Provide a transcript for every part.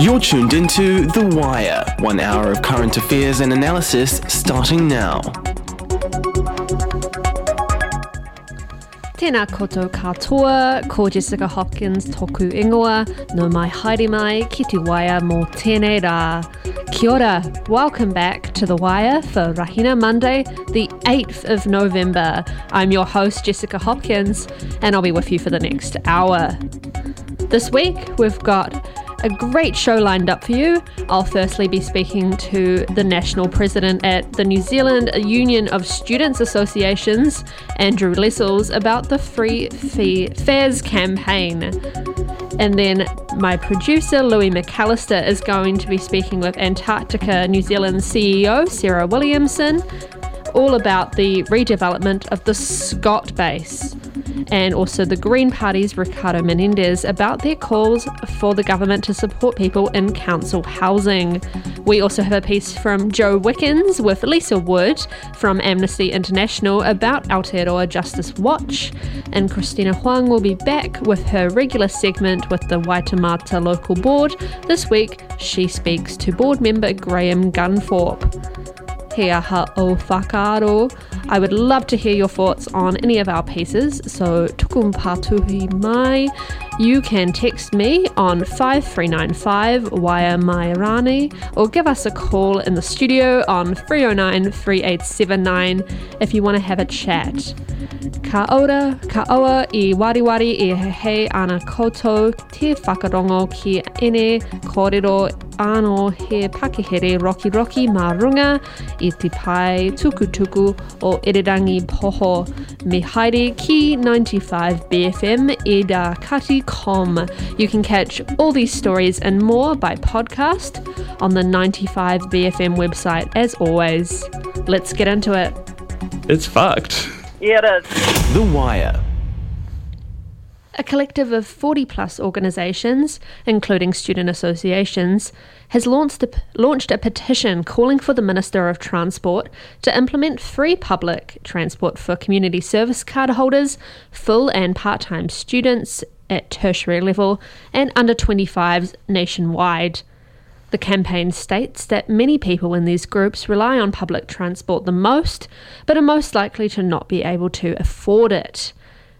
You're tuned into The Wire, 1 hour of current affairs and analysis starting now. Tēnā koutou katoa, ko Jessica Hopkins toku ingoa, no mai haere mai ki te Wire mō tēnei rā. Kia ora, welcome back to The Wire for Rahina Monday, the 8th of November. I'm your host, Jessica Hopkins, and I'll be with you for the next hour. This week, we've got a great show lined up for you. I'll firstly be speaking to the national president at the New Zealand Union of Students Associations, Andrew Lessels, about the Free Fares campaign. And then my producer, Louis McAllister, is going to be speaking with Antarctica New Zealand CEO, Sarah Williamson, all about the redevelopment of the Scott base, and also the Green Party's Ricardo Menendez about their calls for the government to support people in council housing. We also have a piece from Joe Wickens with Lisa Wood from Amnesty International about Aotearoa Justice Watch, and Christina Huang will be back with her regular segment with the Waitemata Local Board. This week, she speaks to board member Graham Gunthorpe. He aha o whakaaro. I would love to hear your thoughts on any of our pieces, so tukum pātuhi mai. You can text me on 5395 Wire Mairani, or give us a call in the studio on 309 3879 if you want to have a chat. Ka ora, ka oa I wariwari I hei ana koutou te whakarongo ki ene kōrero anō he pakehere roki mā runga I te pai tukutuku o Irirangi Poho. Me haere ki 95 BFM Eda Kati Com. You can catch all these stories and more by podcast on the 95 BFM website as always. Let's get into it. It's fucked. Yeah, it is. The Wire. A collective of 40 plus organisations, including student associations, has launched a petition calling for the Minister of Transport to implement free public transport for community service card holders, full and part-time students at tertiary level, and under 25s nationwide. The campaign states that many people in these groups rely on public transport the most, but are most likely to not be able to afford it.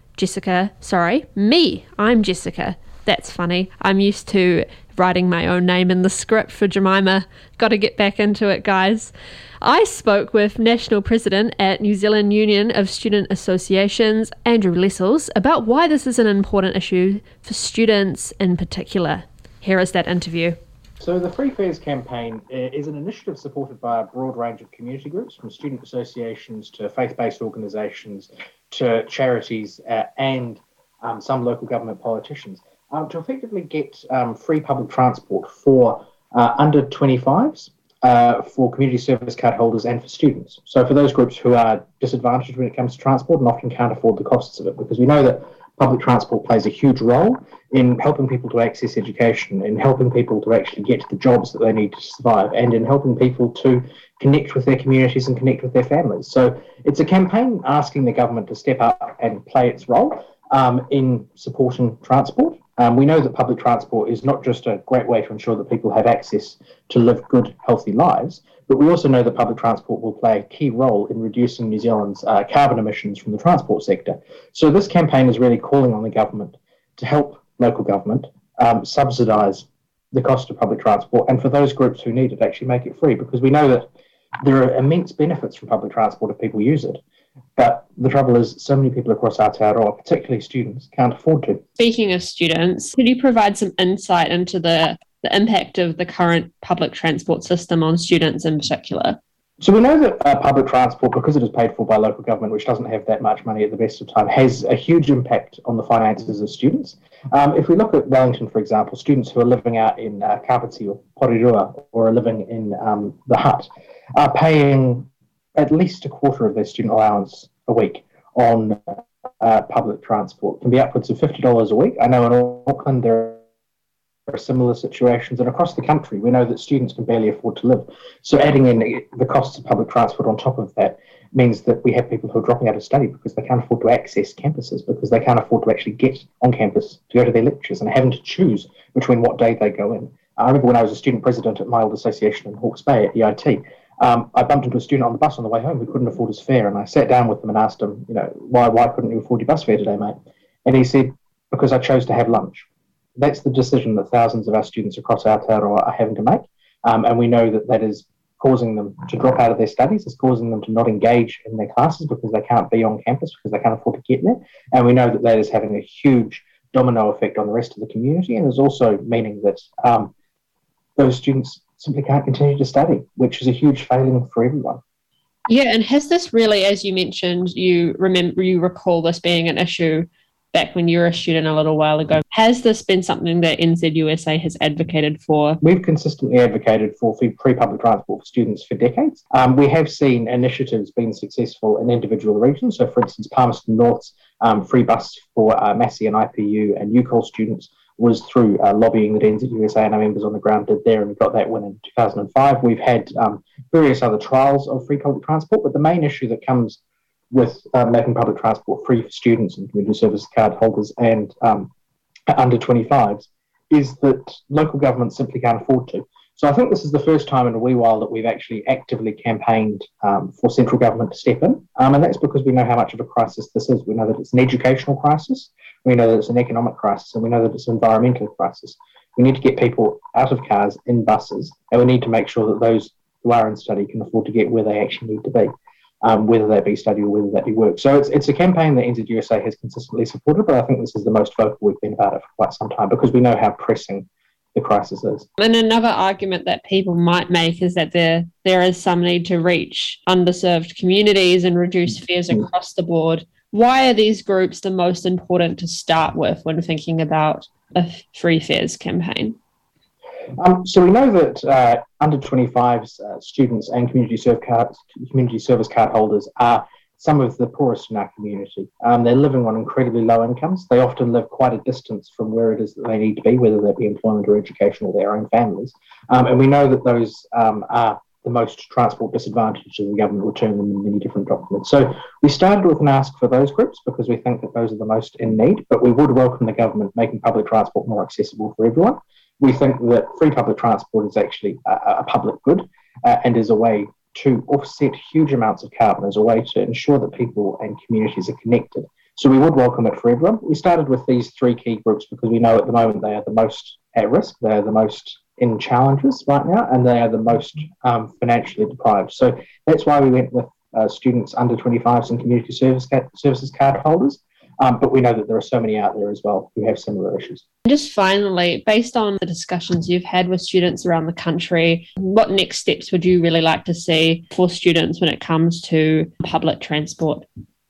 I'm Jessica. That's funny. I'm used to writing my own name in the script for Jemima. Got to get back into it, guys. I spoke with National President at New Zealand Union of Student Associations, Andrew Lessels, about why this is an important issue for students in particular. Here is that interview. So the Free Fares campaign is an initiative supported by a broad range of community groups, from student associations to faith-based organisations to charities and some local government politicians, to effectively get free public transport for under 25s, for community service card holders and for students. So for those groups who are disadvantaged when it comes to transport and often can't afford the costs of it, because we know that public transport plays a huge role in helping people to access education, in helping people to actually get to the jobs that they need to survive, and in helping people to connect with their communities and connect with their families. So it's a campaign asking the government to step up and play its role in supporting transport. We know that public transport is not just a great way to ensure that people have access to live good, healthy lives, but we also know that public transport will play a key role in reducing New Zealand's carbon emissions from the transport sector. So this campaign is really calling on the government to help local government subsidise the cost of public transport, and for those groups who need it, actually make it free, because we know that there are immense benefits from public transport if people use it. But the trouble is, so many people across Aotearoa, particularly students, can't afford to. Speaking of students, could you provide some insight into the impact of the current public transport system on students in particular? So we know that public transport, because it is paid for by local government, which doesn't have that much money at the best of time, has a huge impact on the finances of students. If we look at Wellington, for example, students who are living out in Kapiti or Porirua, or are living in the hut, are paying at least a quarter of their student allowance a week on public transport. It can be upwards of $50 a week. I know in Auckland there are similar situations, and across the country we know that students can barely afford to live. So adding in the costs of public transport on top of that means that we have people who are dropping out of study because they can't afford to access campuses, because they can't afford to actually get on campus to go to their lectures, and having to choose between what day they go in. I remember when I was a student president at my old association in Hawke's Bay at EIT, I bumped into a student on the bus on the way home who couldn't afford his fare, and I sat down with him and asked him, why couldn't you afford your bus fare today, mate? And he said, because I chose to have lunch. That's the decision that thousands of our students across Aotearoa are having to make, and we know that is causing them to drop out of their studies, it's causing them to not engage in their classes because they can't be on campus, because they can't afford to get there, and we know that is having a huge domino effect on the rest of the community, and is also meaning that those students simply can't continue to study, which is a huge failing for everyone. Yeah, and has this really, as you mentioned, you recall this being an issue back when you were a student a little while ago. Has this been something that NZUSA has advocated for? We've consistently advocated for free public transport for students for decades. We have seen initiatives being successful in individual regions. So, for instance, Palmerston North's free bus for Massey and IPU and UCOL students was through lobbying that NZUSA and our members on the ground did there, and we got that win in 2005. We've had various other trials of free public transport, but the main issue that comes with making public transport free for students and community service card holders and under 25s is that local governments simply can't afford to. So I think this is the first time in a wee while that we've actually actively campaigned for central government to step in, and that's because we know how much of a crisis this is. We know that it's an educational crisis, we know that it's an economic crisis, and we know that it's an environmental crisis. We need to get people out of cars, in buses, and we need to make sure that those who are in study can afford to get where they actually need to be. Whether that be study or whether that be work. So it's a campaign that NZUSA has consistently supported, but I think this is the most vocal we've been about it for quite some time because we know how pressing the crisis is. And another argument that people might make is that there is some need to reach underserved communities and reduce fares across the board. Why are these groups the most important to start with when thinking about a free fares campaign? So we know that under 25s students and community service card holders are some of the poorest in our community. They're living on incredibly low incomes. They often live quite a distance from where it is that they need to be, whether that be employment or education or their own families. And we know that those are the most transport disadvantaged, and the government will term them in many different documents. So we started with an ask for those groups because we think that those are the most in need, but we would welcome the government making public transport more accessible for everyone. We think that free public transport is actually a public good and is a way to offset huge amounts of carbon, as a way to ensure that people and communities are connected. So we would welcome it for everyone. We started with these three key groups because we know at the moment they are the most at risk, they are the most in challenges right now, and they are the most financially deprived. So that's why we went with students under 25s and community services card holders. But we know that there are so many out there as well who have similar issues. Just finally, based on the discussions you've had with students around the country, what next steps would you really like to see for students when it comes to public transport?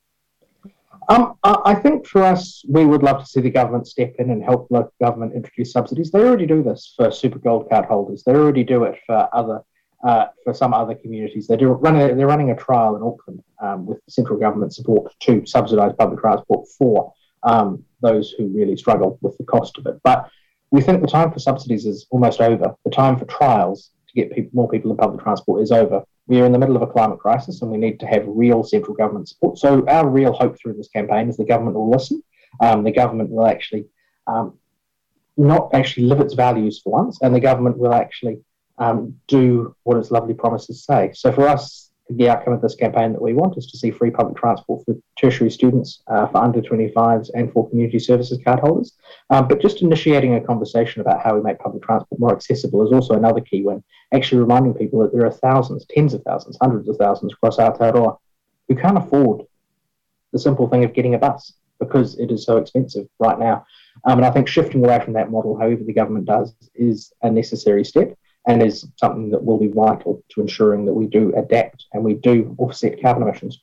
I think for us, we would love to see the government step in and help local government introduce subsidies. They already do this for Super Gold card holders. They already do it for some other communities. They're running a trial in Auckland with central government support to subsidise public transport for those who really struggle with the cost of it. But we think the time for subsidies is almost over. The time for trials to get more people in public transport is over. We are in the middle of a climate crisis and we need to have real central government support. So our real hope through this campaign is the government will listen. The government will actually not actually live its values for once, and the government will actually do what its lovely promises say. So for us, the outcome of this campaign that we want is to see free public transport for tertiary students, for under 25s and for community services card holders. But just initiating a conversation about how we make public transport more accessible is also another key win. Actually reminding people that there are thousands, tens of thousands, hundreds of thousands across Aotearoa who can't afford the simple thing of getting a bus because it is so expensive right now. And I think shifting away from that model, however the government does, is a necessary step, and is something that will be vital to ensuring that we do adapt and we do offset carbon emissions.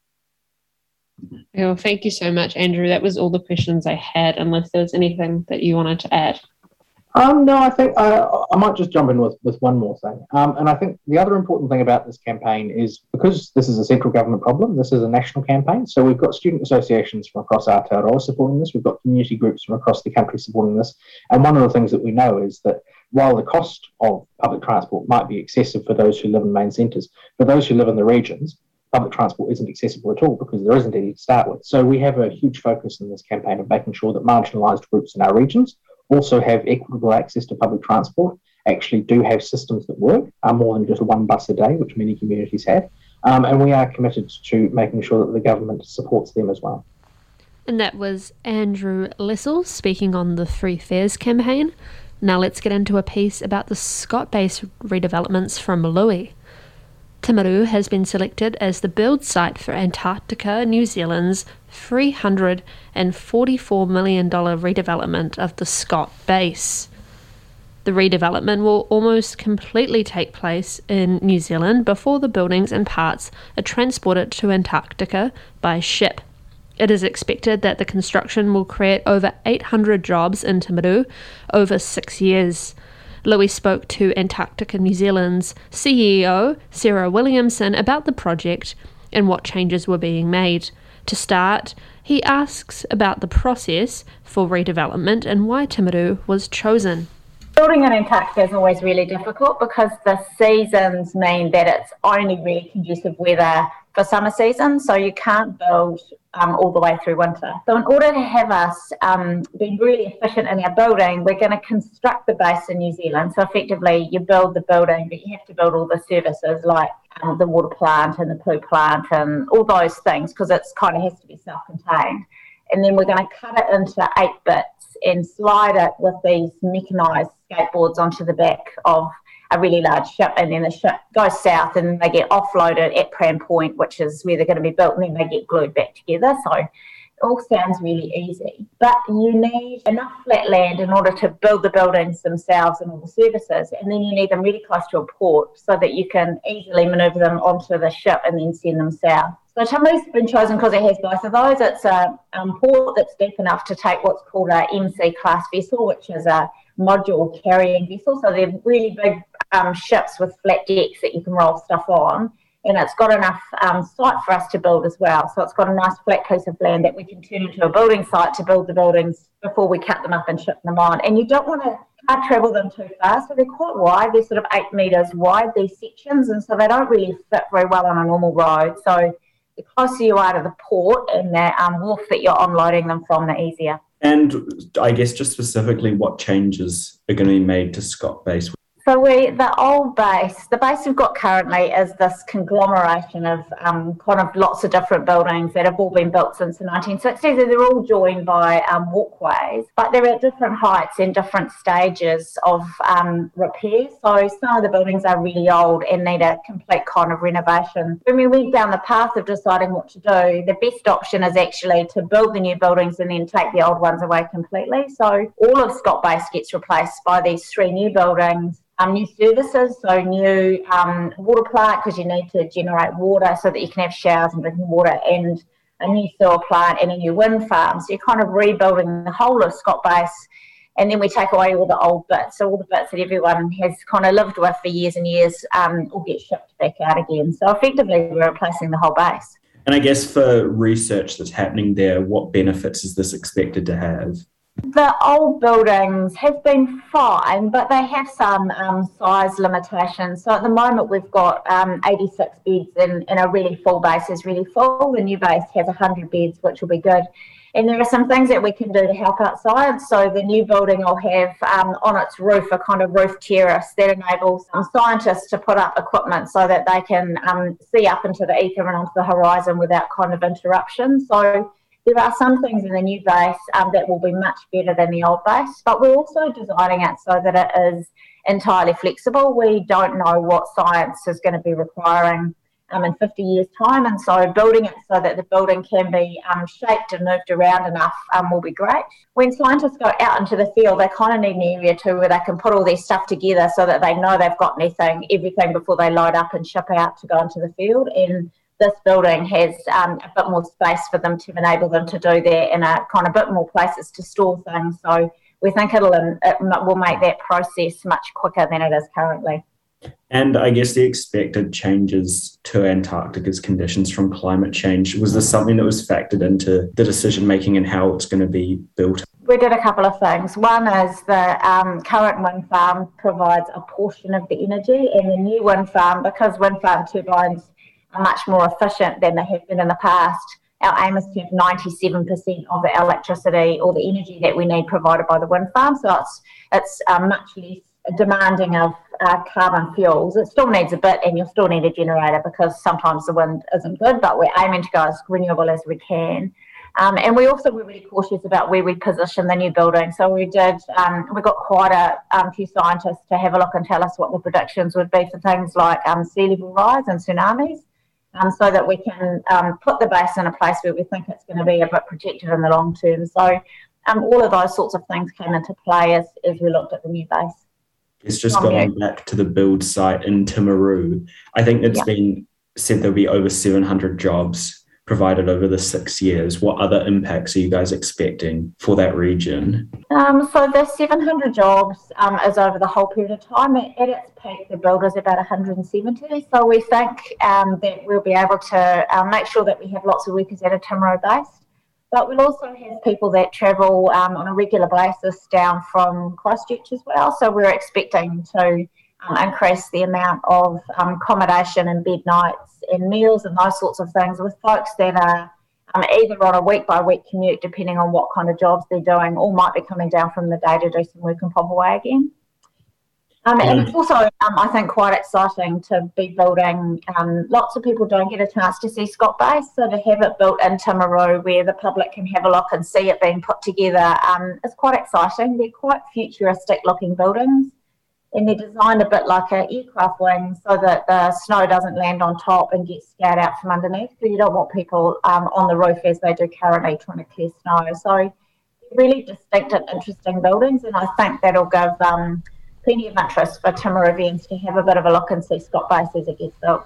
Well, thank you so much, Andrew. That was all the questions I had, unless there was anything that you wanted to add. No, I think I might just jump in with one more thing. And I think the other important thing about this campaign is because this is a central government problem, this is a national campaign. So we've got student associations from across Aotearoa supporting this. We've got community groups from across the country supporting this. And one of the things that we know is that while the cost of public transport might be excessive for those who live in main centres, for those who live in the regions, public transport isn't accessible at all because there isn't any to start with. So we have a huge focus in this campaign of making sure that marginalised groups in our regions also have equitable access to public transport actually do have systems that work, more than just one bus a day, which many communities have. And we are committed to making sure that the government supports them as well. And that was Andrew Lessel speaking on the Free Fares campaign. Now let's get into a piece about the Scott Base redevelopments from Louis. Timaru has been selected as the build site for Antarctica, New Zealand's $344 million redevelopment of the Scott Base. The redevelopment will almost completely take place in New Zealand before the buildings and parts are transported to Antarctica by ship. It is expected that the construction will create over 800 jobs in Timaru over 6 years. Louis spoke to Antarctica New Zealand's CEO, Sarah Williamson, about the project and what changes were being made. To start, he asks about the process for redevelopment and why Timaru was chosen. Building in Antarctica is always really difficult because the seasons mean that it's only really conducive weather for summer season, so you can't build all the way through winter. So in order to have us be really efficient in our building, we're going to construct the base in New Zealand. So effectively you build the building, but you have to build all the services like the water plant and the poo plant and all those things because it's kind of has to be self-contained. And then we're going to cut it into 8 bits and slide it with these mechanised skateboards onto the back of a really large ship, and then the ship goes south and they get offloaded at Pram Point, which is where they're going to be built, and then they get glued back together. So it all sounds really easy, but you need enough flat land in order to build the buildings themselves and all the services, and then you need them really close to a port so that you can easily manoeuvre them onto the ship and then send them south. So Timaru's been chosen because it has both of those. It's a port that's deep enough to take what's called a MC class vessel, which is a module carrying vessel. So they're really big ships with flat decks that you can roll stuff on. And it's got enough site for us to build as well. So it's got a nice flat piece of land that we can turn into a building site to build the buildings before we cut them up and ship them on. And you don't want to travel them too far, so they're quite wide. They're sort of 8 metres wide, these sections, and so they don't really fit very well on a normal road. So the closer you are to the port and the wharf that you're unloading them from, the easier. And I guess just specifically what changes are going to be made to Scott Base? So the old base, the base we've got currently is this conglomeration of kind of lots of different buildings that have all been built since the 1960s, and they're all joined by walkways, but they're at different heights and different stages of repair. So some of the buildings are really old and need a complete kind of renovation. When we went down the path of deciding what to do, the best option is actually to build the new buildings and then take the old ones away completely. So all of Scott Base gets replaced by these 3 new buildings. New services, so new water plant because you need to generate water so that you can have showers and drinking water, and a new sewer plant and a new wind farm. So you're kind of rebuilding the whole of Scott Base, and then we take away all the old bits. So all the bits that everyone has kind of lived with for years and years will get shipped back out again. So effectively we're replacing the whole base. And I guess for research that's happening there, what benefits is this expected to have? The old buildings have been fine, but they have some size limitations. So at the moment we've got 86 beds and a really full base is really full. The new base has 100 beds, which will be good. And there are some things that we can do to help out science. So the new building will have on its roof a kind of roof terrace that enables scientists to put up equipment so that they can see up into the ether and onto the horizon without kind of interruption. So there are some things in the new base that will be much better than the old base, but we're also designing it so that it is entirely flexible. We don't know what science is going to be requiring in 50 years' time, and so building it so that the building can be shaped and moved around enough will be great. When scientists go out into the field, they kind of need an area too where they can put all their stuff together so that they know they've got everything before they load up and ship out to go into the field. And this building has a bit more space for them to enable them to do that, and a kind of bit more places to store things. So we think it will make that process much quicker than it is currently. And I guess the expected changes to Antarctica's conditions from climate change, was this something that was factored into the decision making and how it's going to be built? We did a couple of things. One is the current wind farm provides a portion of the energy, and the new wind farm, because wind farm turbines are much more efficient than they have been in the past, our aim is to have 97% of the electricity or the energy that we need provided by the wind farm. So it's much less demanding of carbon fuels. It still needs a bit, and you'll still need a generator because sometimes the wind isn't good, but we're aiming to go as renewable as we can. And we also were really cautious about where we position the new building. So we got quite a few scientists to have a look and tell us what the predictions would be for things like sea level rise and tsunamis, so that we can put the base in a place where we think it's going to be a bit protected in the long term. So all of those sorts of things came into play as we looked at the new base. It's just going back to the build site in Timaru. I think it's been said there'll be over 700 jobs provided over the 6 years. What other impacts are you guys expecting for that region? So the 700 jobs is over the whole period of time. At its peak, the build is about 170. So we think that we'll be able to make sure that we have lots of workers at a Timaru base. But we'll also have people that travel on a regular basis down from Christchurch as well. So we're expecting to increase the amount of accommodation and bed nights and meals and those sorts of things with folks that are either on a week-by-week commute, depending on what kind of jobs they're doing, or might be coming down from the day to do some work in Popaway again. And it's also, I think, quite exciting to be building. Lots of people don't get a chance to see Scott Base, so to have it built in Timaru where the public can have a look and see it being put together is quite exciting. They're quite futuristic-looking buildings, and they're designed a bit like an aircraft wing so that the snow doesn't land on top and get scoured out from underneath, because you don't want people on the roof as they do currently trying to clear snow. So really distinct and interesting buildings, and I think that'll give plenty of interest for Timaruvians to have a bit of a look and see Scott Base as it gets built.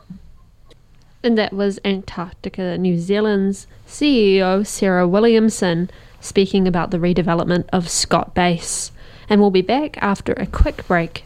And that was Antarctica New Zealand's CEO Sarah Williamson speaking about the redevelopment of Scott Base. And we'll be back after a quick break.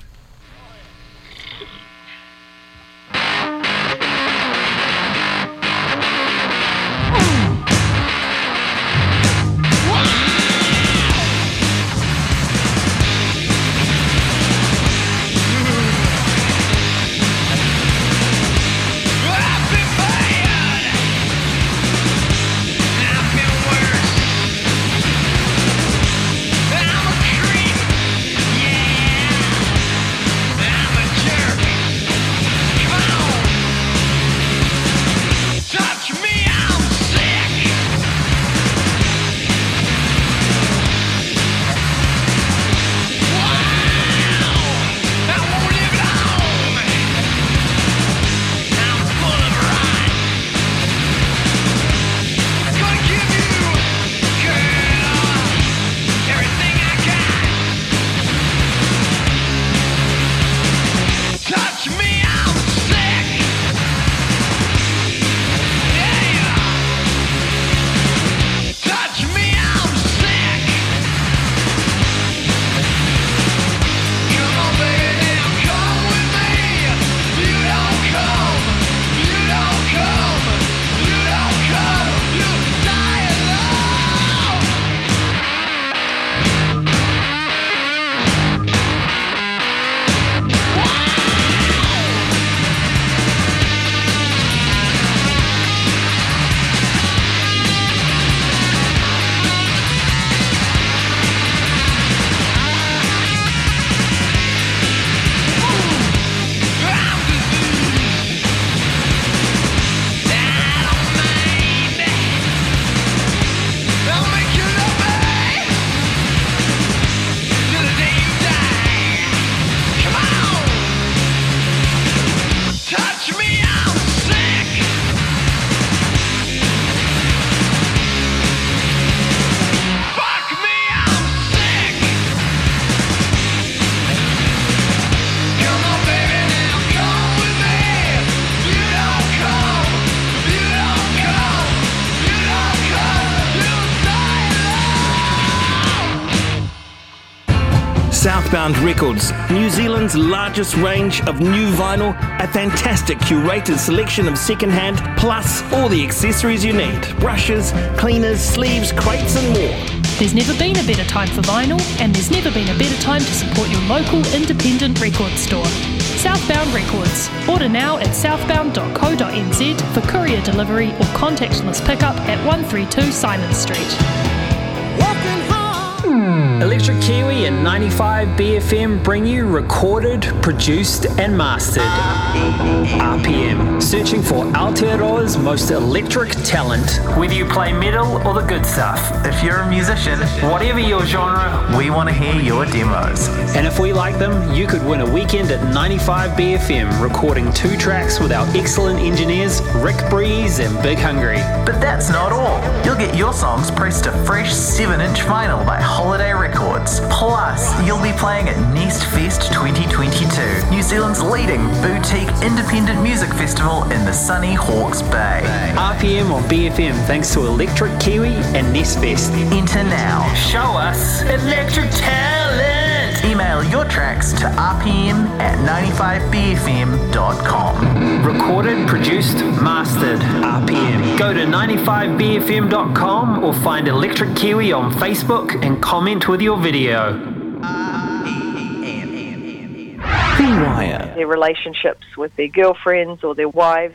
Southbound Records, New Zealand's largest range of new vinyl, a fantastic curated selection of secondhand, plus all the accessories you need. Brushes, cleaners, sleeves, crates and more. There's never been a better time for vinyl, and there's never been a better time to support your local independent record store. Southbound Records. Order now at southbound.co.nz for courier delivery or contactless pickup at 132 Simon Street. Walking home. Electric Kiwi and 95 BFM bring you recorded, produced and mastered. RPM, searching for Aotearoa's most electric talent. Whether you play metal or the good stuff. If you're a musician, whatever your genre, we want to hear your demos. And if we like them, you could win a weekend at 95 BFM recording 2 tracks with our excellent engineers Rick Breeze and Big Hungry. But that's not all. You'll get your songs pressed to fresh 7-inch vinyl by Holiday Records. Plus, you'll be playing at Nest Fest 2022, New Zealand's leading boutique independent music festival in the sunny Hawke's Bay. RPM on BFM thanks to Electric Kiwi and Nest Fest. Enter now. Show us electric talent. Email your tracks to rpm@95bfm.com. Recorded, produced, mastered. RPM. Go to 95bfm.com or find Electric Kiwi on Facebook and comment with your video. The Wire. Their relationships with their girlfriends or their wife.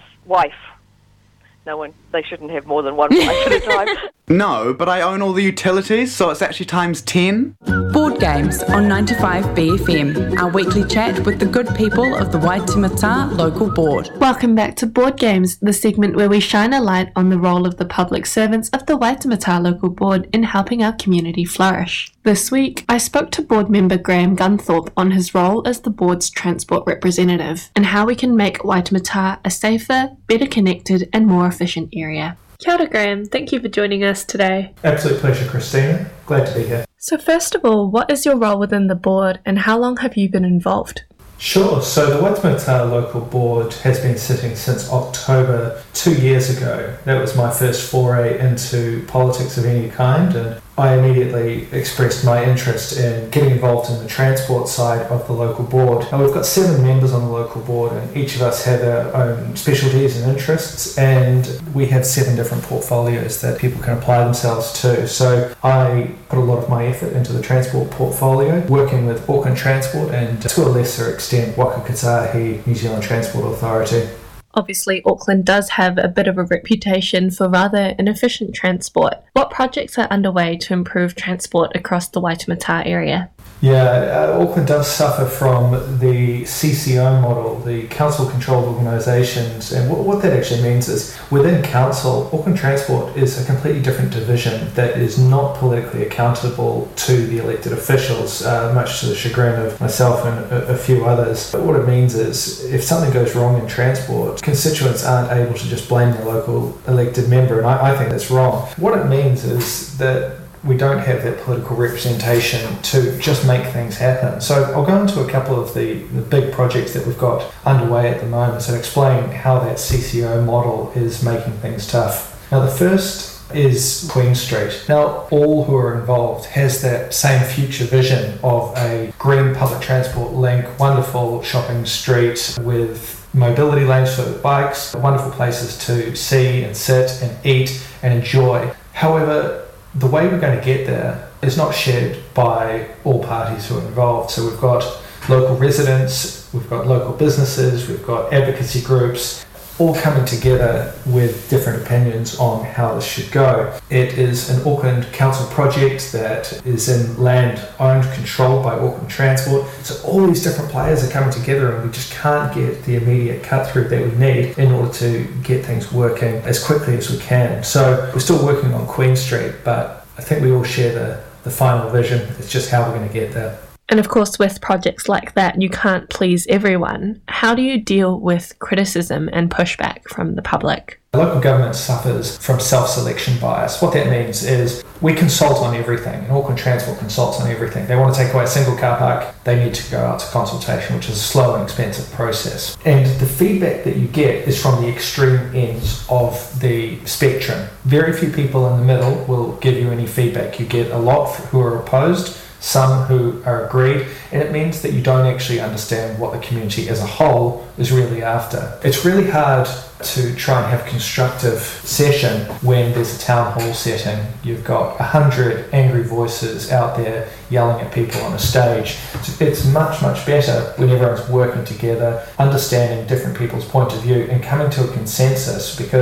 They shouldn't have more than one wife at a time. No, but I own all the utilities, so it's actually times 10. Board Games on 95 BFM, our weekly chat with the good people of the Waitemata local board. Welcome back to Board Games, the segment where we shine a light on the role of the public servants of the Waitemata local board in helping our community flourish. This week, I spoke to board member Graham Gunthorpe on his role as the board's transport representative and how we can make Waitemata a safer, better connected and more efficient area. Kia ora, Graham. Thank you for joining us today. Absolute pleasure, Christina. Glad to be here. So first of all, what is your role within the board and how long have you been involved? Sure. So the Waitemata local board has been sitting since October 2 years ago. That was my first foray into politics of any kind, and I immediately expressed my interest in getting involved in the transport side of the local board. Now, we've got 7 members on the local board, and each of us have our own specialties and interests, and we have 7 different portfolios that people can apply themselves to. So I put a lot of my effort into the transport portfolio, working with Auckland Transport and, to a lesser extent, Waka Kotahi New Zealand Transport Authority. Obviously, Auckland does have a bit of a reputation for rather inefficient transport. What projects are underway to improve transport across the Waitemata area? Yeah, Auckland does suffer from the CCO model, the council-controlled organisations, and what that actually means is within council, Auckland Transport is a completely different division that is not politically accountable to the elected officials, much to the chagrin of myself and a few others. But what it means is if something goes wrong in transport, constituents aren't able to just blame the local elected member, and I think that's wrong. What it means is that we don't have that political representation to just make things happen. So I'll go into a couple of the big projects that we've got underway at the moment and explain how that CCO model is making things tough. Now, the first is Queen Street. Now, all who are involved has that same future vision of a green public transport link, wonderful shopping street with mobility lanes for bikes, wonderful places to see and sit and eat and enjoy. However, the way we're going to get there is not shared by all parties who are involved. So we've got local residents, we've got local businesses, we've got advocacy groups, all coming together with different opinions on how this should go. It is an Auckland Council project that is in land owned, controlled by Auckland Transport. So all these different players are coming together and we just can't get the immediate cut through that we need in order to get things working as quickly as we can. So we're still working on Queen Street, but I think we all share the final vision. It's just how we're going to get there. And of course, with projects like that, you can't please everyone. How do you deal with criticism and pushback from the public? Local government suffers from self-selection bias. What that means is we consult on everything, and Auckland Transport consults on everything. They want to take away a single car park, they need to go out to consultation, which is a slow and expensive process. And the feedback that you get is from the extreme ends of the spectrum. Very few people in the middle will give you any feedback. You get a lot who are opposed, some who are agreed, and it means that you don't actually understand what the community as a whole is really after. It's really hard to try and have a constructive session when there's a town hall setting. You've got 100 angry voices out there yelling at people on a stage. So it's much, much better when everyone's working together, understanding different people's point of view and coming to a consensus, because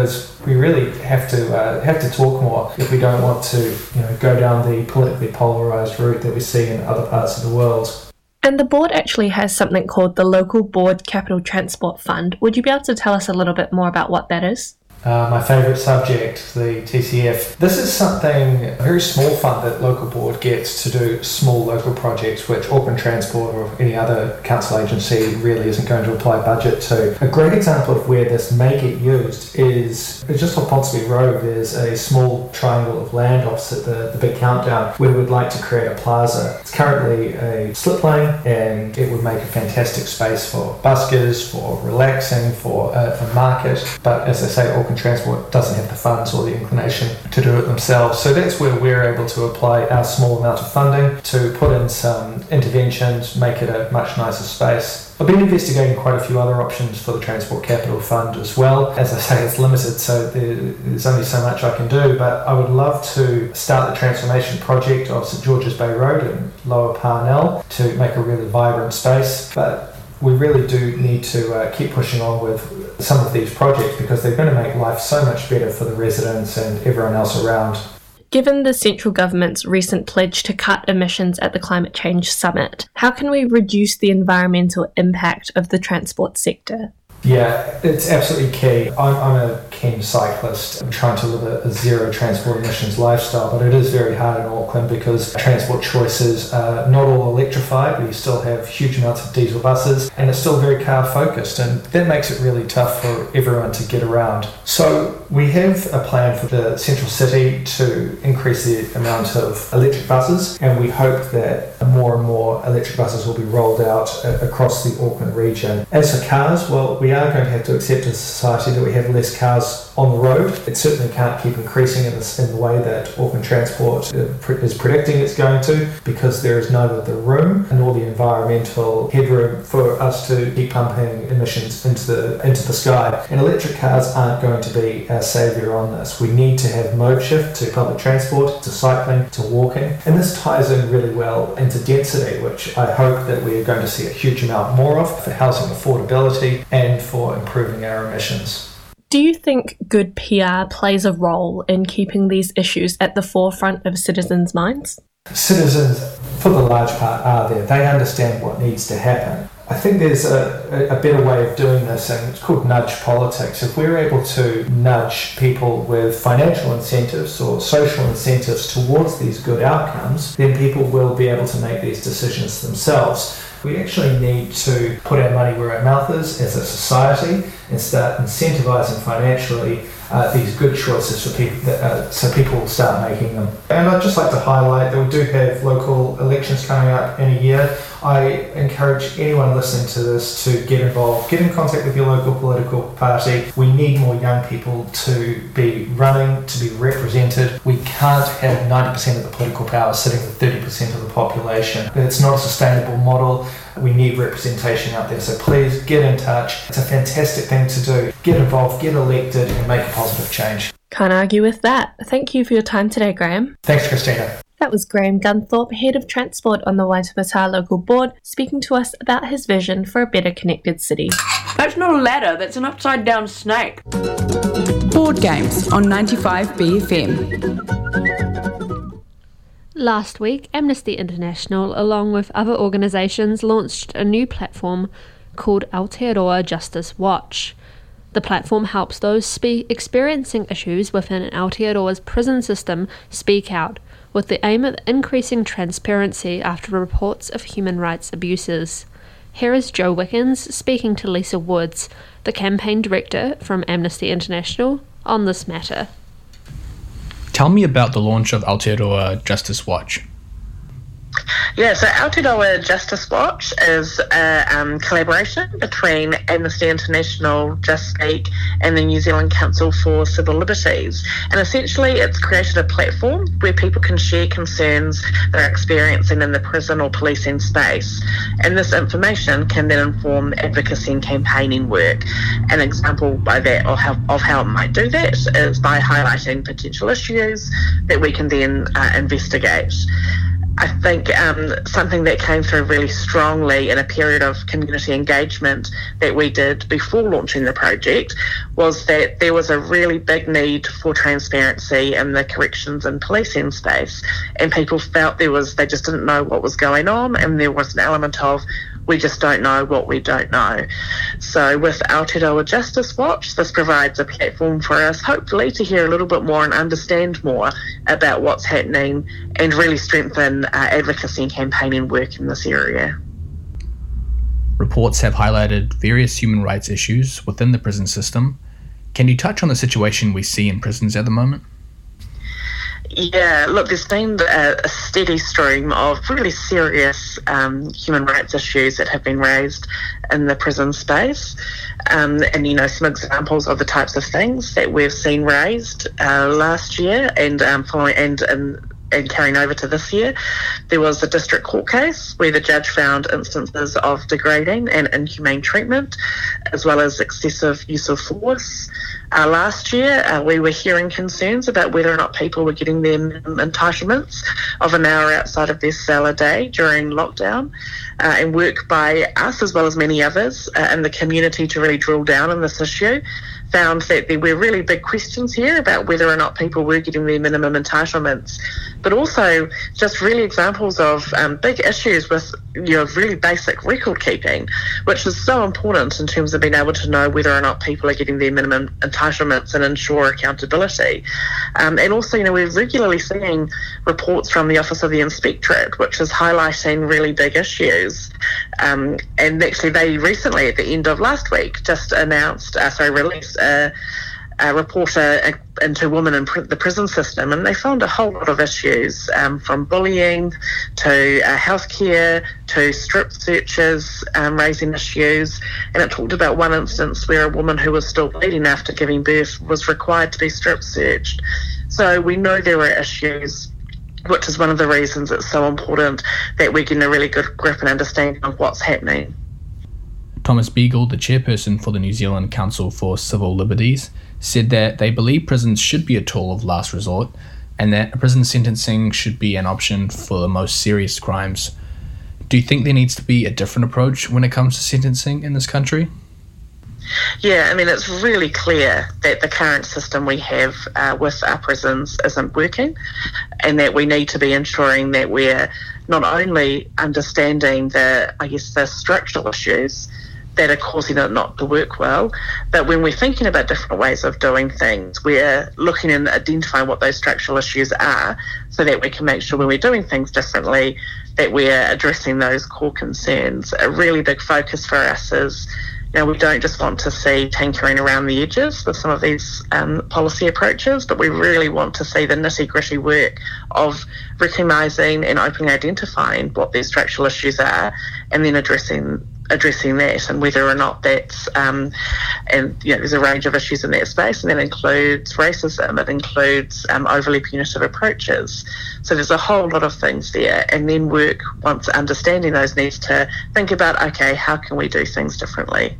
We really have to talk more if we don't want to go down the politically polarised route that we see in other parts of the world. And the board actually has something called the Local Board Capital Transport Fund. Would you be able to tell us a little bit more about what that is? My favourite subject, the TCF. This is a very small fund that local board gets to do small local projects which Auckland Transport or any other council agency really isn't going to apply budget to. A great example of where this may get used is just off Ponsonby Road. There's a small triangle of land opposite the big countdown where we would like to create a plaza. It's currently a slip lane and it would make a fantastic space for buskers, for relaxing, for market. But as I say, Auckland Transport doesn't have the funds or the inclination to do it themselves. So that's where we're able to apply our small amount of funding to put in some interventions, make it a much nicer space. I've been investigating quite a few other options for the Transport Capital Fund as well. As I say, it's limited, so there's only so much I can do, but I would love to start the transformation project of St George's Bay Road in Lower Parnell to make a really vibrant space. But we really do need to keep pushing on with some of these projects because they're going to make life so much better for the residents and everyone else around. Given the central government's recent pledge to cut emissions at the Climate Change Summit, how can we reduce the environmental impact of the transport sector? Yeah, it's absolutely key. I'm a keen cyclist. I'm trying to live a zero transport emissions lifestyle, but it is very hard in Auckland because transport choices are not all electrified. We still have huge amounts of diesel buses and it's still very car focused, and that makes it really tough for everyone to get around. So we have a plan for the central city to increase the amount of electric buses, and we hope that more and more electric buses will be rolled out across the Auckland region. As for cars, well, we are going to have to accept as a society that we have less cars on the road. It certainly can't keep increasing in the way that Auckland Transport is predicting it's going to, because there is neither the room nor the environmental headroom for us to keep pumping emissions into the sky. And electric cars aren't going to be our saviour on this. We need to have mode shift to public transport, to cycling, to walking. And this ties in really well into density, which I hope that we are going to see a huge amount more of for housing affordability and for improving our emissions. Do you think good PR plays a role in keeping these issues at the forefront of citizens' minds? Citizens, for the large part, are there. They understand what needs to happen. I think there's a better way of doing this, and it's called nudge politics. If we're able to nudge people with financial incentives or social incentives towards these good outcomes, then people will be able to make these decisions themselves. We actually need to put our money where our mouth is as a society and start incentivising financially these good choices for people, so people will start making them. And I'd just like to highlight that we do have local elections coming up in a year. I encourage anyone listening to this to get involved, get in contact with your local political party. We need more young people to be running, to be represented. We can't have 90% of the political power sitting with 30% of the population. It's not a sustainable model. We need representation out there, so please get in touch. It's a fantastic thing to do. Get involved, get elected, and make a positive change. Can't argue with that. Thank you for your time today, Graham. Thanks, Christina. That was Graham Gunthorpe, Head of Transport on the Waitemata Local Board, speaking to us about his vision for a better connected city. That's not a ladder, that's an upside down snake. Board Games on 95BFM. Last week, Amnesty International, along with other organisations, launched a new platform called Aotearoa Justice Watch. The platform helps those experiencing issues within Aotearoa's prison system speak out, with the aim of increasing transparency after reports of human rights abuses. Here is Joe Wickens speaking to Lisa Woods, the campaign director from Amnesty International, on this matter. Tell me about the launch of Aotearoa Justice Watch. Yeah, so Aotearoa Justice Watch is a collaboration between Amnesty International, Just Speak, and the New Zealand Council for Civil Liberties. And essentially, it's created a platform where people can share concerns they're experiencing in the prison or policing space. And this information can then inform advocacy and campaigning work. An example by that of how it might do that is by highlighting potential issues that we can then investigate. I think something that came through really strongly in a period of community engagement that we did before launching the project was that there was a really big need for transparency in the corrections and policing space, and people felt they just didn't know what was going on, and there was an element of we just don't know what we don't know. So with Aotearoa Justice Watch, this provides a platform for us, hopefully, to hear a little bit more and understand more about what's happening and really strengthen advocacy and campaigning work in this area. Reports have highlighted various human rights issues within the prison system. Can you touch on the situation we see in prisons at the moment? Yeah, look, there's been a steady stream of really serious human rights issues that have been raised in the prison space. And, some examples of the types of things that we've seen raised last year and carrying over to this year. There was a district court case where the judge found instances of degrading and inhumane treatment, as well as excessive use of force. Last year, we were hearing concerns about whether or not people were getting their entitlements of an hour outside of their cell a day during lockdown, and work by us, as well as many others in the community to really drill down on this issue, found that there were really big questions here about whether or not people were getting their minimum entitlements, but also just really examples of big issues with really basic record keeping, which is so important in terms of being able to know whether or not people are getting their minimum entitlements and ensure accountability. And also, we're regularly seeing reports from the Office of the Inspectorate, which is highlighting really big issues. And actually, they recently, at the end of last week, just released a report into women in the prison system, and they found a whole lot of issues, from bullying to healthcare to strip searches, raising issues. And it talked about one instance where a woman who was still bleeding after giving birth was required to be strip searched. So we know there are issues, which is one of the reasons it's so important that we get a really good grip and understanding of what's happening. Thomas Beagle, the chairperson for the New Zealand Council for Civil Liberties, said that they believe prisons should be a tool of last resort and that prison sentencing should be an option for the most serious crimes. Do you think there needs to be a different approach when it comes to sentencing in this country? Yeah, it's really clear that the current system we have with our prisons isn't working, and that we need to be ensuring that we're not only understanding the structural issues that are causing it not to work well, but when we're thinking about different ways of doing things, we're looking and identifying what those structural issues are so that we can make sure when we're doing things differently that we're addressing those core concerns. A really big focus for us is, we don't just want to see tinkering around the edges with some of these policy approaches, but we really want to see the nitty-gritty work of recognising and openly identifying what these structural issues are, and then addressing that, and whether or not that's there's a range of issues in that space, and that includes racism, it includes overly punitive approaches. So there's a whole lot of things there, and then work, once understanding those needs, to think about, okay, how can we do things differently?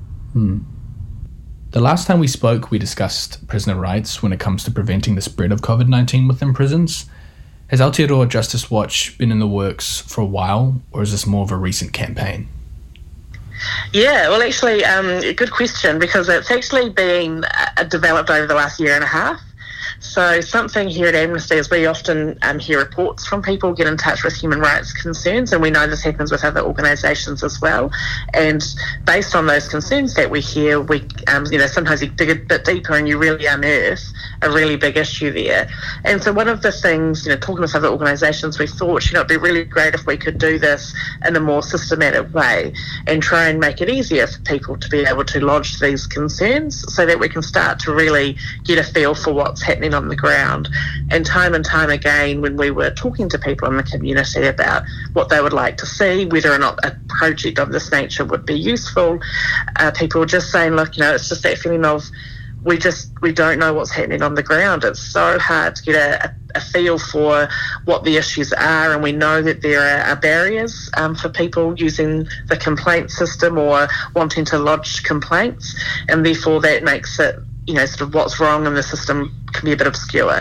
The last time we spoke, we discussed prisoner rights when it comes to preventing the spread of COVID-19 within prisons. Has Aotearoa Justice Watch been in the works for a while, or is this more of a recent campaign? Yeah, well, actually, a good question, because it's actually been developed over the last year and a half. So something here at Amnesty is we often hear reports from people, get in touch with human rights concerns, and we know this happens with other organisations as well. And based on those concerns that we hear, we sometimes you dig a bit deeper and you really unearth a really big issue there. And so one of the things, talking with other organisations, we thought, it'd be really great if we could do this in a more systematic way and try and make it easier for people to be able to lodge these concerns so that we can start to really get a feel for what's happening on the ground. And time again, when we were talking to people in the community about what they would like to see, whether or not a project of this nature would be useful, people were just saying, look, it's just that feeling of we don't know what's happening on the ground. It's so hard to get a feel for what the issues are, and we know that there are barriers for people using the complaint system or wanting to lodge complaints, and therefore that makes it, sort of what's wrong in the system can be a bit obscure.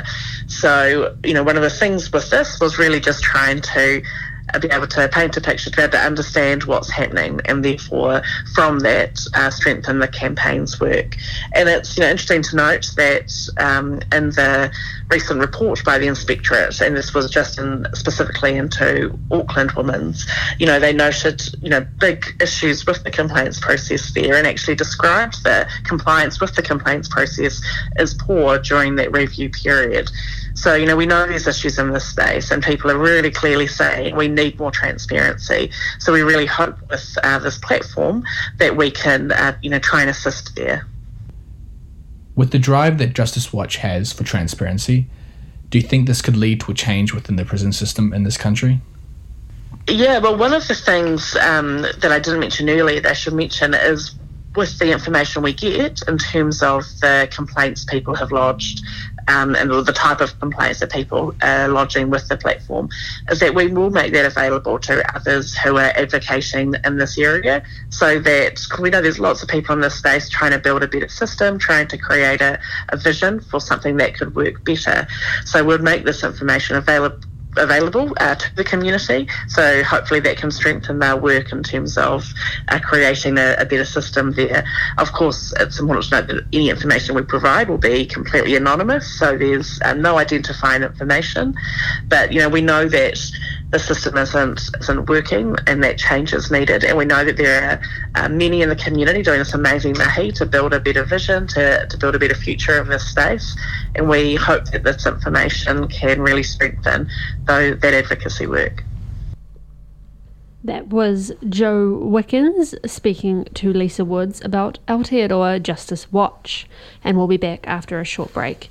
So, one of the things with this was really just trying to be able to paint a picture, to be able to understand what's happening, and therefore from that strengthen the campaign's work. And it's interesting to note that in the recent report by the Inspectorate, and this was just specifically into Auckland Women's, they noted big issues with the complaints process there, and actually described the compliance with the complaints process as poor during that review period. So, we know there's issues in this space, and people are really clearly saying we need more transparency. So we really hope with this platform that we can, try and assist there. With the drive that Justice Watch has for transparency, do you think this could lead to a change within the prison system in this country? Yeah, well, one of the things that I didn't mention earlier that I should mention is with the information we get in terms of the complaints people have lodged, and the type of complaints that people are lodging with the platform, is that we will make that available to others who are advocating in this area, so that we know there's lots of people in this space trying to build a better system, trying to create a vision for something that could work better. So we'll make this information available to the community, so hopefully that can strengthen their work in terms of creating a better system there. Of course, it's important to note that any information we provide will be completely anonymous, so there's no identifying information, but we know that the system isn't working and that change is needed, and we know that there are many in the community doing this amazing mahi to build a better vision, to build a better future of this space, and we hope that this information can really strengthen that advocacy work. That was Jo Wickens speaking to Lisa Woods about Aotearoa Justice Watch, and we'll be back after a short break.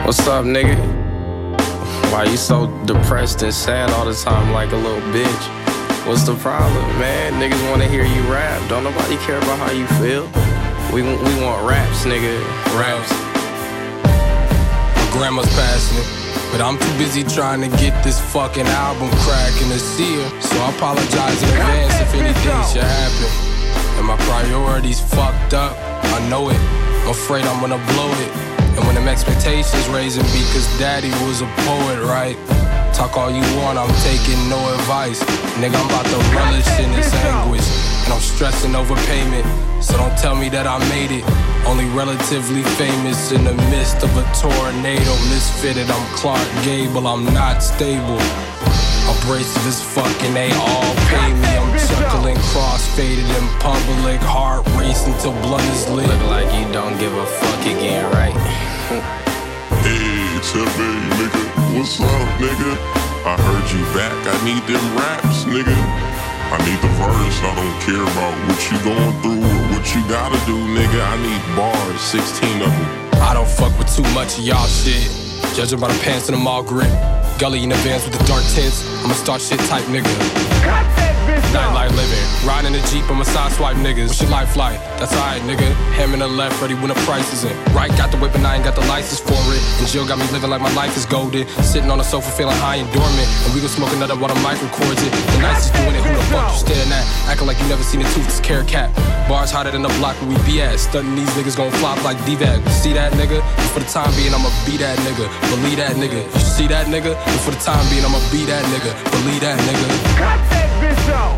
What's up, nigga? Why you so depressed and sad all the time like a little bitch? What's the problem, man? Niggas wanna hear you rap. Don't nobody care about how you feel. We want raps, nigga. Raps. My grandma's passing it, but I'm too busy trying to get this fucking album cracking this year. So I apologize in advance if anything should happen. And my priorities fucked up, I know it. I'm afraid I'm gonna blow it. And when them expectations raising me, cause daddy was a poet, right? Talk all you want, I'm taking no advice. Nigga, I'm about to relish in this anguish. And I'm stressing over payment, so don't tell me that I made it. Only relatively famous in the midst of a tornado. Misfitted, I'm Clark Gable, I'm not stable. Abrasive as fucking, they all pay me. I'm chuckling, cross-faded in public, heart racing till blood is lit. Look like you don't give a fuck again, right? Hey, it's F.A., nigga. What's up, nigga? I heard you back. I need them raps, nigga. I need the verse. I don't care about what you going through or what you gotta do, nigga. I need bars, 16 of them. I don't fuck with too much of y'all shit. Judging by the pants and the mall grip. Gully in the vans with the dark tints. I'm a start shit type nigga. Nightlife living. Riding in a Jeep, I'm a side swipe niggas. What's your life like? That's alright, nigga. Ham in the left, ready when the price is in. Right, got the whip and I ain't got the license for it. And Jill got me living like my life is golden. Sitting on the sofa feeling high and dormant. And we gon' smoke another while the mic records it. The nicest doing it, who the fuck you staring at? Acting like you never seen a toothless carrot cat. Bars hotter than the block where we be at. Stunting these niggas gon' flop like D-Vag. See that nigga? And for the time being, I'ma be that nigga. Believe that nigga. You see that nigga? And for the time being, I'ma be that nigga. Believe that nigga. Cut that bitch out!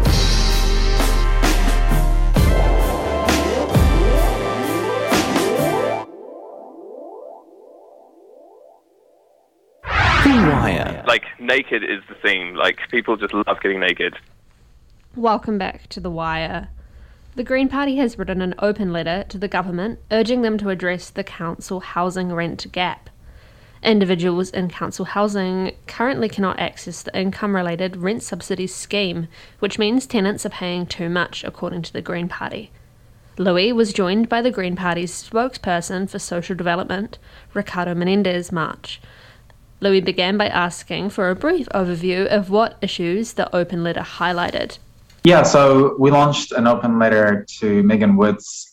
Like, naked is the theme. Like, people just love getting naked. Welcome back to The Wire. The Green Party has written an open letter to the government urging them to address the council housing rent gap. Individuals in council housing currently cannot access the income-related rent subsidies scheme, which means tenants are paying too much, according to the Green Party. Louis was joined by the Green Party's spokesperson for social development, Ricardo Menendez, March. Louis began by asking for a brief overview of what issues the open letter highlighted. Yeah, so we launched an open letter to Megan Woods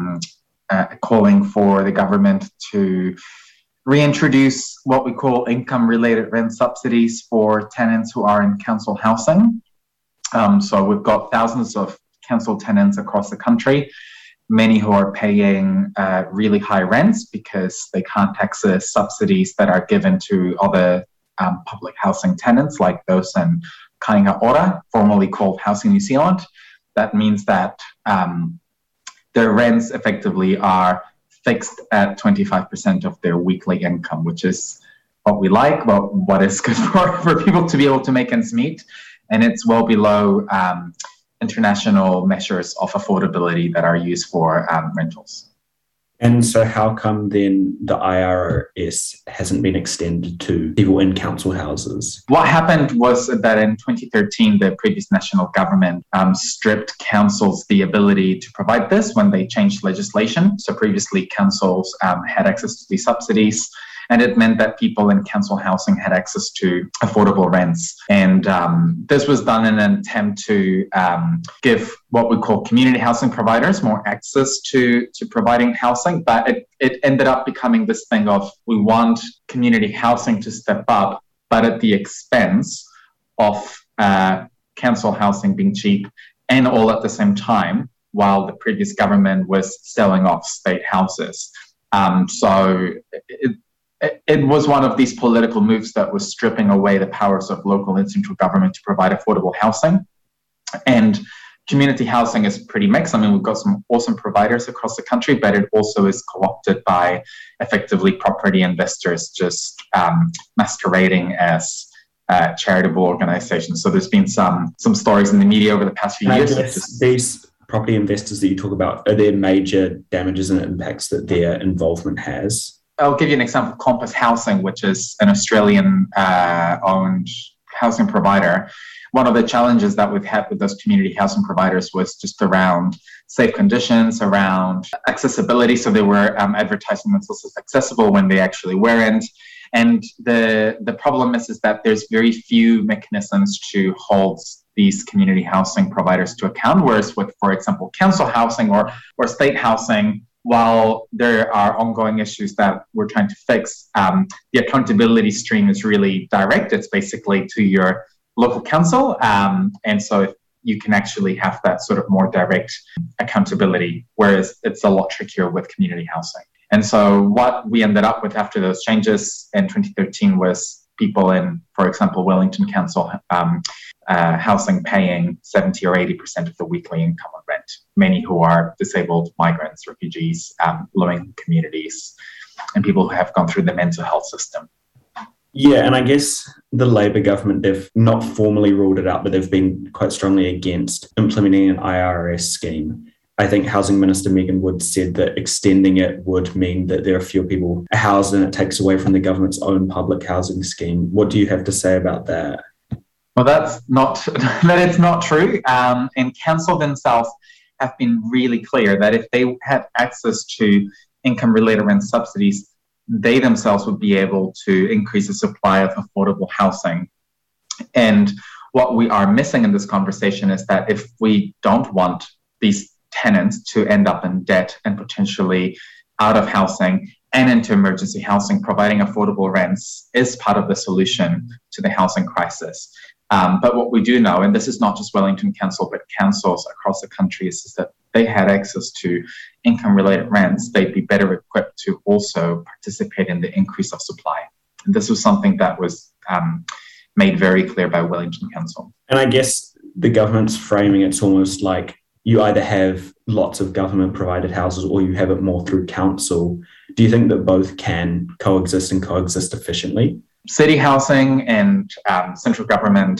calling for the government to reintroduce what we call income-related rent subsidies for tenants who are in council housing. So we've got thousands of council tenants across the country, many who are paying really high rents because they can't access subsidies that are given to other public housing tenants like those in Kāinga Ora, formerly called Housing New Zealand. That means that their rents effectively are fixed at 25% of their weekly income, which is what we like, but what is good for people to be able to make ends meet. And it's well below international measures of affordability that are used for rentals. And so how come then the IRS hasn't been extended to people in council houses? What happened was that in 2013, the previous national government stripped councils the ability to provide this when they changed legislation. So previously, councils had access to these subsidies, and it meant that people in council housing had access to affordable rents. And this was done in an attempt to give what we call community housing providers more access to providing housing. But it ended up becoming this thing of we want community housing to step up, but at the expense of council housing being cheap and all at the same time, while the previous government was selling off state houses. So it was one of these political moves that was stripping away the powers of local and central government to provide affordable housing. And community housing is pretty mixed. I mean, we've got some awesome providers across the country, but it also is co-opted by effectively property investors just masquerading as charitable organizations. So there's been some stories in the media over the past few years. These property investors that you talk about, are there major damages and impacts that their involvement has? I'll give you an example. Compass Housing, which is an Australian owned housing provider, one of the challenges that we've had with those community housing providers was just around safe conditions, around accessibility. So they were advertising themselves as accessible when they actually weren't. And the problem is that there's very few mechanisms to hold these community housing providers to account, whereas with, for example, council housing or state housing, while there are ongoing issues that we're trying to fix, the accountability stream is really direct. It's basically to your local council. And so if you can actually have that sort of more direct accountability, whereas it's a lot trickier with community housing. And so what we ended up with after those changes in 2013 was people in, for example, Wellington Council housing paying 70 or 80% of the weekly income on rent, many who are disabled, migrants, refugees, low-income communities, and people who have gone through the mental health system. Yeah, and I guess the Labour government, they've not formally ruled it out, but they've been quite strongly against implementing an IRS scheme. I think Housing Minister Megan Wood said that extending it would mean that there are fewer people housed and it takes away from the government's own public housing scheme. What do you have to say about that? Well, that is not true. And council themselves have been really clear that if they had access to income-related rent subsidies, they themselves would be able to increase the supply of affordable housing. And what we are missing in this conversation is that if we don't want these tenants to end up in debt and potentially out of housing and into emergency housing, providing affordable rents is part of the solution to the housing crisis. But what we do know, and this is not just Wellington Council, but councils across the country, is that they had access to income-related rents, they'd be better equipped to also participate in the increase of supply. And this was something that was made very clear by Wellington Council. And I guess the government's framing it's almost like you either have lots of government-provided houses or you have it more through council. Do you think that both can coexist and coexist efficiently? City housing and central government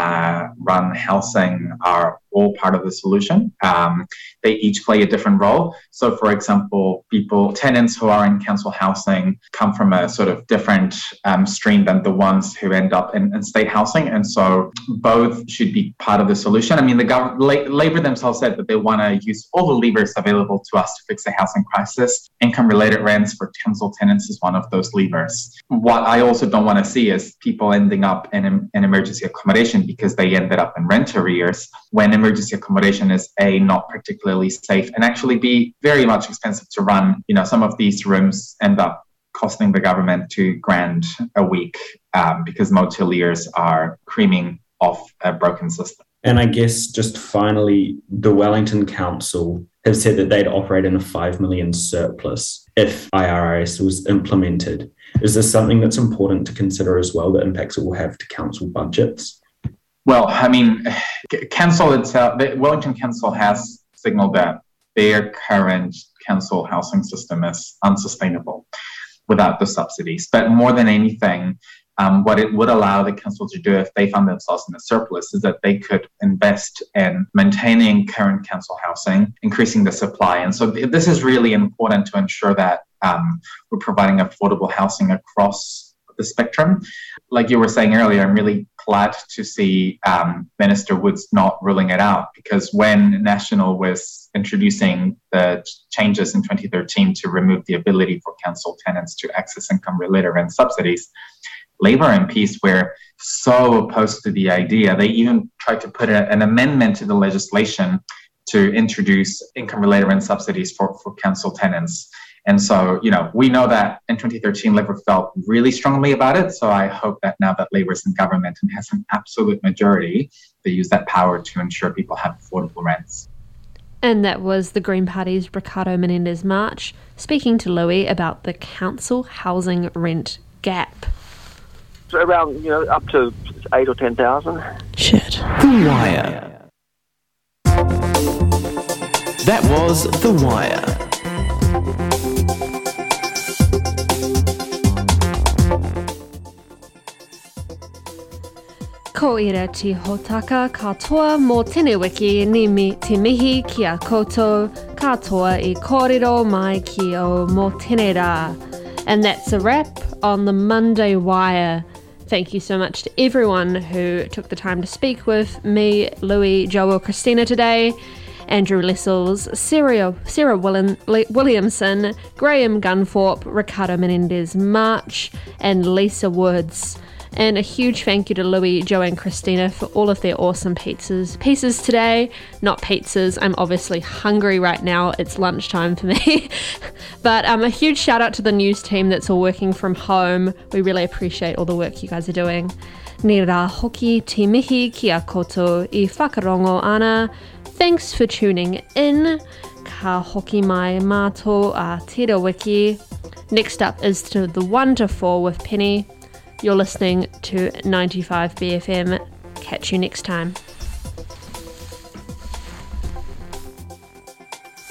run housing are all part of the solution. They each play a different role. So, for example, tenants who are in council housing come from a sort of different stream than the ones who end up in state housing. And so both should be part of the solution. I mean, Labour themselves said that they want to use all the levers available to us to fix the housing crisis. Income-related rents for council tenants is one of those levers. What I also don't want to see is people ending up in emergency accommodation because they ended up in rent arrears, when emergency accommodation is not particularly safe and actually be very much expensive to run. You know, some of these rooms end up costing the government $2,000 a week because moteliers are creaming off a broken system. And I guess just finally, the Wellington Council have said that they'd operate in a $5 million surplus if IRS was implemented. Is this something that's important to consider as well, the impacts it will have to council budgets? Well, I mean, council itself, the Wellington Council has signalled that their current council housing system is unsustainable without the subsidies. But more than anything, what it would allow the council to do if they found themselves in a surplus is that they could invest in maintaining current council housing, increasing the supply. And so this is really important to ensure that we're providing affordable housing across the spectrum. Like you were saying earlier, I'm really glad to see Minister Woods not ruling it out, because when National was introducing the changes in 2013 to remove the ability for council tenants to access income-related rent subsidies, Labour MPs were so opposed to the idea. They even tried to put an amendment to the legislation to introduce income-related rent subsidies for council tenants. And so, you know, we know that in 2013, Labour felt really strongly about it. So I hope that now that Labour's in government and has an absolute majority, they use that power to ensure people have affordable rents. And that was the Green Party's Ricardo Menendez March speaking to Louis about the council housing rent gap. Around, up to 8,000 or 10,000. Shit. The Wire. That was The Wire. Ko ira ti hotaka katoa mō tēnei wiki ni te mihi ki a koutou katoa I kōrero mai ki o mō tēnei rā. And that's a wrap on the Monday Wire. Thank you so much to everyone who took the time to speak with me, Louis, Joe or Christina today. Andrew Lessels, Sarah Williamson, Graham Gunthorpe, Ricardo Menendez-March, and Lisa Woods. And a huge thank you to Louis, Joe and Christina for all of their awesome pieces today. Not pizzas, I'm obviously hungry right now, it's lunchtime for me. But a huge shout out to the news team that's all working from home. We really appreciate all the work you guys are doing. Nī rā hoki te mihi kia koto I whakarongo ana. Thanks for tuning in. Ka hoki mai mātou a Te Rawiki. Next up is to the 1 to 4 with Penny. You're listening to 95 BFM. Catch you next time.